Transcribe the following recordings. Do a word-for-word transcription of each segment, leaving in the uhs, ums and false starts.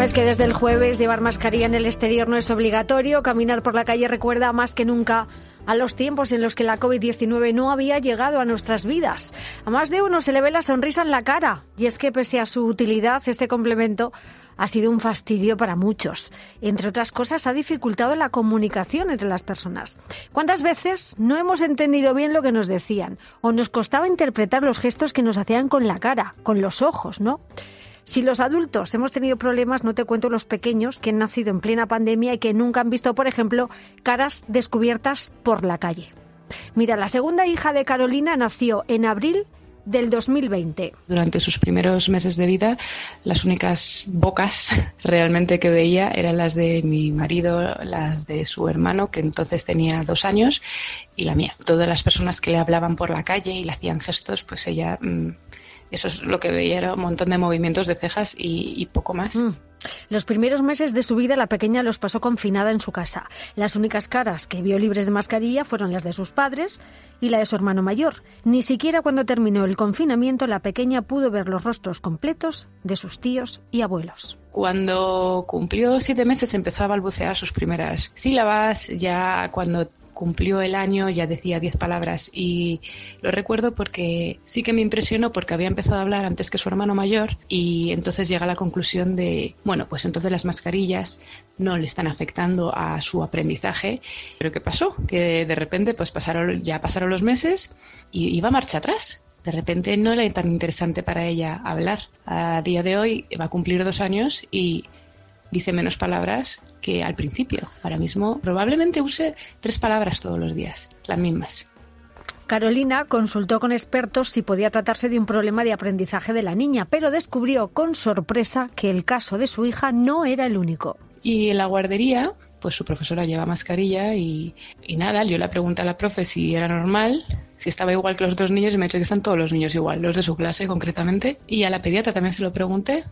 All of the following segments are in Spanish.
sabes que desde el jueves llevar mascarilla en el exterior no es obligatorio. Caminar por la calle recuerda más que nunca a los tiempos en los que la covid diecinueve no había llegado a nuestras vidas. A más de uno se le ve la sonrisa en la cara. Y es que pese a su utilidad, este complemento ha sido un fastidio para muchos. Entre otras cosas, ha dificultado la comunicación entre las personas. ¿Cuántas veces no hemos entendido bien lo que nos decían? O nos costaba interpretar los gestos que nos hacían con la cara, con los ojos, ¿no? Si los adultos hemos tenido problemas, no te cuento los pequeños que han nacido en plena pandemia y que nunca han visto, por ejemplo, caras descubiertas por la calle. Mira, la segunda hija de Carolina nació en abril del dos mil veinte. Durante sus primeros meses de vida, las únicas bocas realmente que veía eran las de mi marido, las de su hermano, que entonces tenía dos años, y la mía. Todas las personas que le hablaban por la calle y le hacían gestos, pues ella... Mmm, eso es lo que veía, era un montón de movimientos de cejas y, y poco más. Mm. Los primeros meses de su vida la pequeña los pasó confinada en su casa. Las únicas caras que vio libres de mascarilla fueron las de sus padres y la de su hermano mayor. Ni siquiera cuando terminó el confinamiento la pequeña pudo ver los rostros completos de sus tíos y abuelos. Cuando cumplió siete meses empezó a balbucear sus primeras sílabas. Ya cuando cumplió el año ya decía diez palabras, y lo recuerdo porque sí que me impresionó porque había empezado a hablar antes que su hermano mayor, y entonces llega a la conclusión de, bueno, pues entonces las mascarillas no le están afectando a su aprendizaje. Pero ¿qué pasó? Que de repente pues pasaron, ya pasaron los meses y iba marcha atrás. De repente no era tan interesante para ella hablar. A día de hoy va a cumplir dos años y dice menos palabras que al principio. Ahora mismo probablemente use tres palabras todos los días, las mismas. Carolina consultó con expertos si podía tratarse de un problema de aprendizaje de la niña, pero descubrió con sorpresa que el caso de su hija no era el único. Y en la guardería, pues su profesora lleva mascarilla y, y nada, yo le pregunté a la profe si era normal, si estaba igual que los otros niños, y me ha dicho que están todos los niños igual, los de su clase concretamente. Y a la pediatra también se lo pregunté,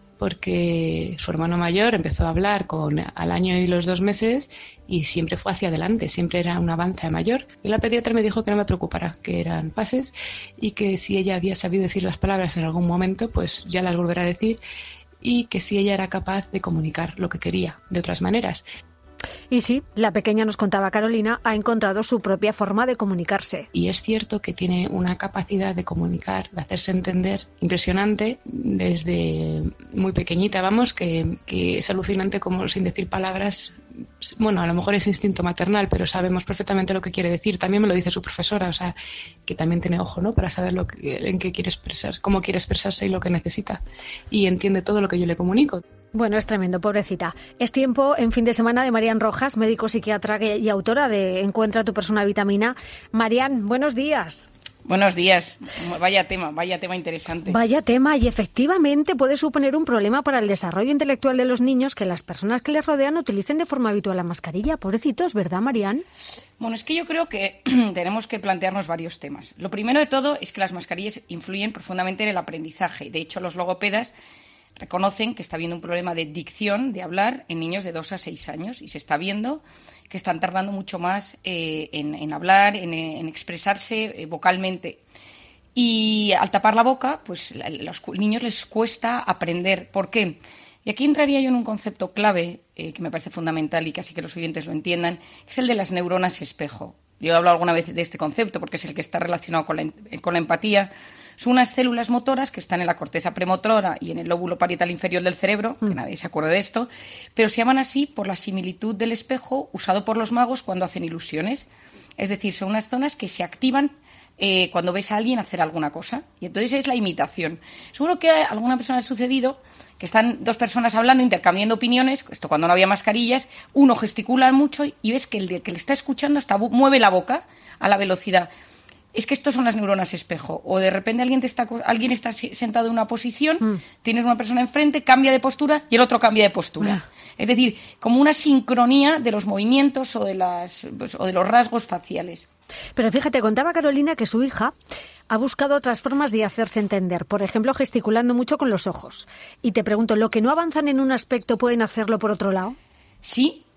porque su hermano mayor empezó a hablar con al año y los dos meses y siempre fue hacia adelante, siempre era un avance a mayor. Y la pediatra me dijo que no me preocupara, que eran fases y que si ella había sabido decir las palabras en algún momento, pues ya las volverá a decir, y que si ella era capaz de comunicar lo que quería de otras maneras. Y sí, la pequeña, nos contaba Carolina, ha encontrado su propia forma de comunicarse. Y es cierto que tiene una capacidad de comunicar, de hacerse entender, impresionante desde muy pequeñita, vamos, que, que es alucinante como sin decir palabras. Bueno, a lo mejor es instinto maternal, pero sabemos perfectamente lo que quiere decir. También me lo dice su profesora, o sea, que también tiene ojo, ¿no?, para saber lo que, en qué quiere expresar, cómo quiere expresarse y lo que necesita. Y entiende todo lo que yo le comunico. Bueno, es tremendo, pobrecita. Es tiempo, en fin de semana, de Marian Rojas, médico psiquiatra y autora de Encuentra tu persona vitamina. Marian, buenos días. Buenos días. Vaya tema, vaya tema interesante. Vaya tema, y efectivamente puede suponer un problema para el desarrollo intelectual de los niños que las personas que les rodean utilicen de forma habitual la mascarilla. Pobrecitos, ¿verdad, Marian? Bueno, es que yo creo que tenemos que plantearnos varios temas. Lo primero de todo es que las mascarillas influyen profundamente en el aprendizaje. De hecho, los logopedas reconocen que está habiendo un problema de dicción, de hablar, en niños de dos a seis años, y se está viendo que están tardando mucho más eh, en, en hablar, en, en expresarse eh, vocalmente. Y al tapar la boca, pues a los niños les cuesta aprender. ¿Por qué? Y aquí entraría yo en un concepto clave eh, que me parece fundamental y que así que los oyentes lo entiendan, que es el de las neuronas espejo. Yo he hablado alguna vez de este concepto porque es el que está relacionado con la, con la empatía. Son unas células motoras que están en la corteza premotora y en el lóbulo parietal inferior del cerebro, que mm. nadie se acuerda de esto, pero se llaman así por la similitud del espejo usado por los magos cuando hacen ilusiones. Es decir, son unas zonas que se activan eh, cuando ves a alguien hacer alguna cosa. Y entonces es la imitación. Seguro que a alguna persona ha sucedido que están dos personas hablando, intercambiando opiniones, esto cuando no había mascarillas, uno gesticula mucho y ves que el que le está escuchando hasta mueve la boca a la velocidad. Es que estos son las neuronas espejo. O de repente alguien, te está, alguien está sentado en una posición, mm. tienes una persona enfrente, cambia de postura y el otro cambia de postura. Ah. Es decir, como una sincronía de los movimientos o de, las, pues, o de los rasgos faciales. Pero fíjate, contaba Carolina que su hija ha buscado otras formas de hacerse entender, por ejemplo, gesticulando mucho con los ojos. Y te pregunto, ¿lo que no avanzan en un aspecto pueden hacerlo por otro lado? Sí,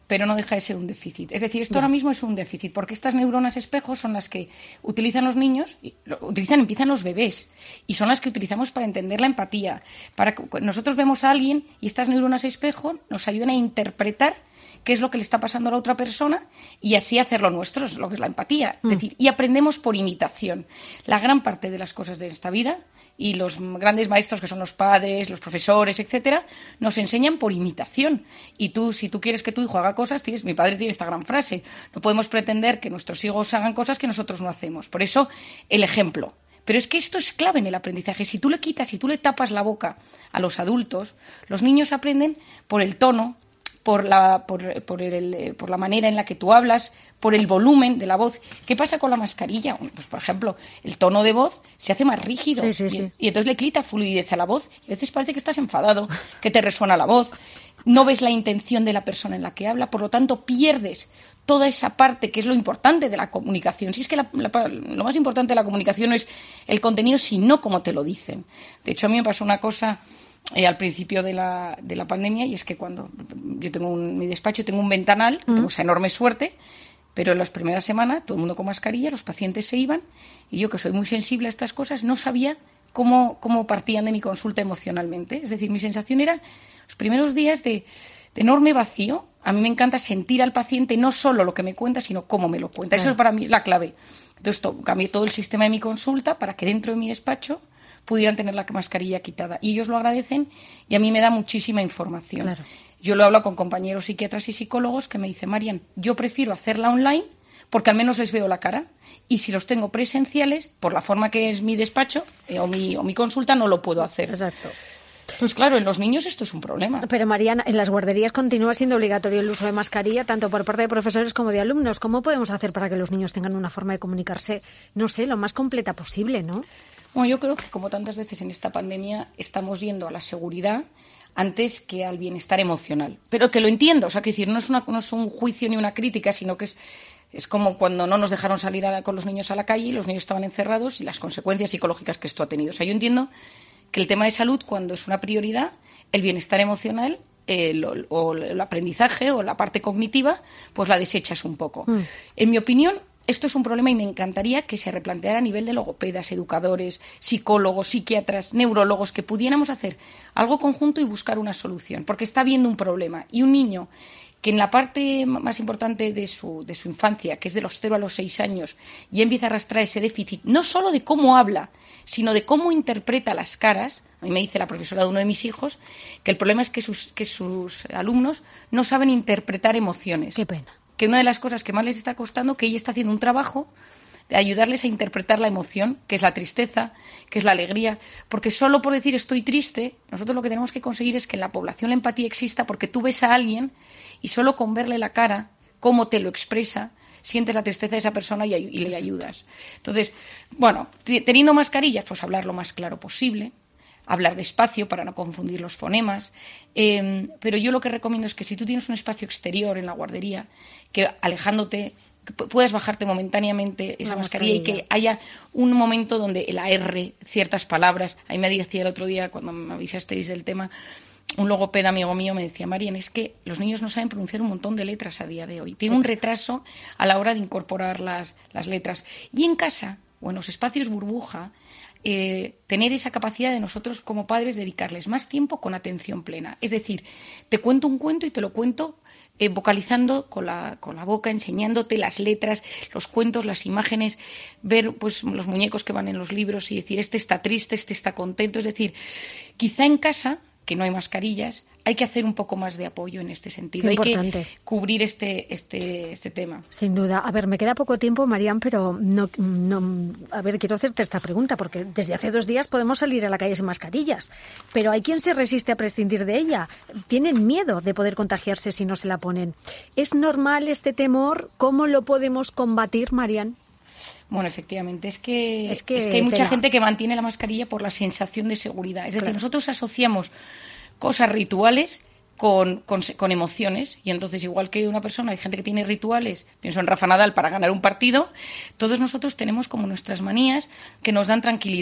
pero no deja de ser un déficit. Es decir, esto ya. ahora mismo es un déficit, porque estas neuronas espejo son las que utilizan los niños, y lo, utilizan, empiezan los bebés, y son las que utilizamos para entender la empatía. Para que, nosotros vemos a alguien y estas neuronas espejo nos ayudan a interpretar qué es lo que le está pasando a la otra persona y así hacerlo nuestro, es lo que es la empatía. Es mm. decir, y aprendemos por imitación. La gran parte de las cosas de esta vida y los grandes maestros, que son los padres, los profesores, etcétera, nos enseñan por imitación. Y tú, si tú quieres que tu hijo haga cosas, tienes, mi padre tiene esta gran frase, no podemos pretender que nuestros hijos hagan cosas que nosotros no hacemos. Por eso, el ejemplo. Pero es que esto es clave en el aprendizaje. Si tú le quitas, si tú le tapas la boca a los adultos, los niños aprenden por el tono, por la, por, por, el, por la manera en la que tú hablas, por el volumen de la voz. ¿Qué pasa con la mascarilla? Pues, por ejemplo, el tono de voz se hace más rígido sí, sí, sí. Y, y entonces le quita fluidez a la voz y a veces parece que estás enfadado, que te resuena la voz, no ves la intención de la persona en la que habla, por lo tanto pierdes toda esa parte que es lo importante de la comunicación. Si es que la, la, lo más importante de la comunicación no es el contenido, sino cómo te lo dicen. De hecho, a mí me pasó una cosa Eh, al principio de la, de la pandemia, y es que cuando yo tengo un, mi despacho, tengo un ventanal, mm. tengo esa enorme suerte, pero en las primeras semanas todo el mundo con mascarilla, los pacientes se iban, y yo, que soy muy sensible a estas cosas, no sabía cómo, cómo partían de mi consulta emocionalmente. Es decir, mi sensación era los primeros días de, de enorme vacío. A mí me encanta sentir al paciente no solo lo que me cuenta, sino cómo me lo cuenta. Claro. Eso es para mí la clave. Entonces to, cambié todo el sistema de mi consulta para que dentro de mi despacho pudieran tener la mascarilla quitada. Y ellos lo agradecen y a mí me da muchísima información. Claro. Yo lo hablo con compañeros psiquiatras y psicólogos que me dicen, Marian, yo prefiero hacerla online porque al menos les veo la cara. Y si los tengo presenciales, por la forma que es mi despacho eh, o, mi, o mi consulta, no lo puedo hacer. Exacto. Pues claro, en los niños esto es un problema. Pero, Mariana, en las guarderías continúa siendo obligatorio el uso de mascarilla, tanto por parte de profesores como de alumnos. ¿Cómo podemos hacer para que los niños tengan una forma de comunicarse, no sé, lo más completa posible, ¿no? Bueno, yo creo que, como tantas veces en esta pandemia, estamos yendo a la seguridad antes que al bienestar emocional. Pero que lo entiendo, o sea, que decir, no es, una, no es un juicio ni una crítica, sino que es, es como cuando no nos dejaron salir a la, con los niños a la calle y los niños estaban encerrados y las consecuencias psicológicas que esto ha tenido. O sea, yo entiendo que el tema de salud, cuando es una prioridad, el bienestar emocional eh, lo, o el aprendizaje o la parte cognitiva, pues la desechas un poco. Mm. En mi opinión, esto es un problema y me encantaría que se replanteara a nivel de logopedas, educadores, psicólogos, psiquiatras, neurólogos, que pudiéramos hacer algo conjunto y buscar una solución, porque está habiendo un problema. Y un niño que en la parte más importante de su, de su infancia, que es de los cero a los seis años, ya empieza a arrastrar ese déficit, no solo de cómo habla, sino de cómo interpreta las caras. A mí me dice la profesora de uno de mis hijos que el problema es que sus, que sus alumnos no saben interpretar emociones. Qué pena. Que una de las cosas que más les está costando, que ella está haciendo un trabajo de ayudarles a interpretar la emoción, que es la tristeza, que es la alegría, porque solo por decir estoy triste, nosotros lo que tenemos que conseguir es que en la población la empatía exista, porque tú ves a alguien y solo con verle la cara, cómo te lo expresa, sientes la tristeza de esa persona y, y le ayudas. Entonces, bueno, teniendo mascarillas, pues hablar lo más claro posible, hablar despacio para no confundir los fonemas, eh, pero yo lo que recomiendo es que si tú tienes un espacio exterior en la guardería, que alejándote, que puedas bajarte momentáneamente esa mascarilla, mascarilla y que haya un momento donde la R, ciertas palabras. A mí me decía el otro día, cuando me avisasteis del tema, un logopeda amigo mío me decía, Marian, es que los niños no saben pronunciar un montón de letras a día de hoy. Tienen un retraso a la hora de incorporar las, las letras. Y en casa, o en los espacios burbuja, Eh, tener esa capacidad de nosotros como padres dedicarles más tiempo con atención plena. Es decir, te cuento un cuento y te lo cuento eh, vocalizando con la, con la boca, enseñándote las letras, los cuentos, las imágenes, ver pues los muñecos que van en los libros y decir, este está triste, este está contento. Es decir, quizá en casa, que no hay mascarillas, hay que hacer un poco más de apoyo en este sentido. Hay que cubrir este, este, este tema. Sin duda. A ver, me queda poco tiempo, Marian, pero no, no, a ver, quiero hacerte esta pregunta, porque desde hace dos días podemos salir a la calle sin mascarillas, pero hay quien se resiste a prescindir de ella. Tienen miedo de poder contagiarse si no se la ponen. ¿Es normal este temor? ¿Cómo lo podemos combatir, Marian? Bueno, efectivamente, es que, es que, es que hay mucha gente que mantiene la mascarilla por la sensación de seguridad. Es decir, claro, nosotros asociamos cosas rituales con, con, con emociones, y entonces, igual que una persona, hay gente que tiene rituales, pienso en Rafa Nadal para ganar un partido, todos nosotros tenemos como nuestras manías que nos dan tranquilidad.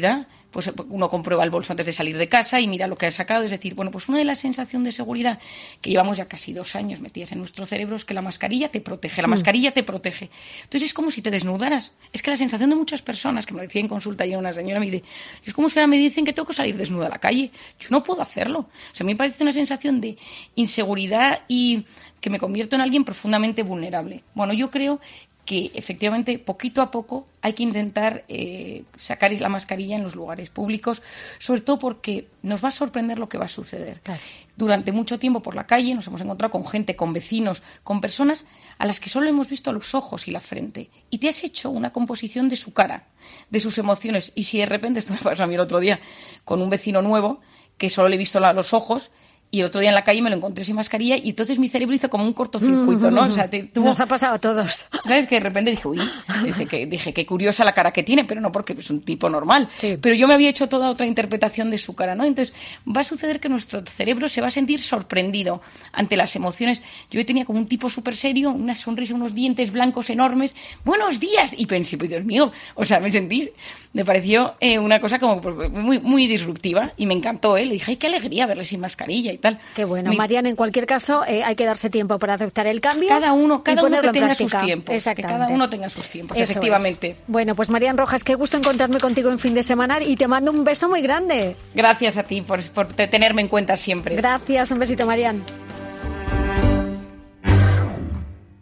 pues uno comprueba el bolso antes de salir de casa y mira lo que ha sacado. Es decir, bueno, pues una de las sensaciones de seguridad que llevamos ya casi dos años metidas en nuestro cerebro es que la mascarilla te protege, la mm. mascarilla te protege. Entonces es como si te desnudaras. Es que la sensación de muchas personas, que me decía en consulta ayer una señora, me dice, es como si ahora me dicen que tengo que salir desnuda a la calle. Yo no puedo hacerlo. O sea, a mí me parece una sensación de inseguridad y que me convierto en alguien profundamente vulnerable. Bueno, yo creo que efectivamente poquito a poco hay que intentar eh, sacar la mascarilla en los lugares públicos, sobre todo porque nos va a sorprender lo que va a suceder. Claro. Durante mucho tiempo por la calle nos hemos encontrado con gente, con vecinos, con personas a las que solo hemos visto los ojos y la frente. Y te has hecho una composición de su cara, de sus emociones. Y si de repente, esto me pasó a mí el otro día, con un vecino nuevo, que solo le he visto la, los ojos, y el otro día en la calle me lo encontré sin mascarilla y entonces mi cerebro hizo como un cortocircuito, ¿no? O sea, te, tuvo... Nos ha pasado a todos. ¿Sabes? Que de repente dije, uy, dije que, dije qué curiosa la cara que tiene, pero no porque es un tipo normal. Sí. Pero yo me había hecho toda otra interpretación de su cara, ¿no? Entonces va a suceder que nuestro cerebro se va a sentir sorprendido ante las emociones. Yo tenía como un tipo súper serio, una sonrisa, unos dientes blancos enormes. ¡Buenos días! Y pensé, pues Dios mío, o sea, me sentí... Me pareció eh, una cosa como muy, muy disruptiva y me encantó, ¿eh? Le dije, ay, qué alegría verle sin mascarilla y tal. Qué bueno. Mi... Marian, en cualquier caso, eh, hay que darse tiempo para aceptar el cambio. Cada uno, cada uno que tenga práctica. sus tiempos. Exactamente. Que cada uno tenga sus tiempos, Eso efectivamente. Es. Bueno, pues Marian Rojas, qué gusto encontrarme contigo en fin de semana y te mando un beso muy grande. Gracias a ti por, por tenerme en cuenta siempre. Gracias, un besito, Marian.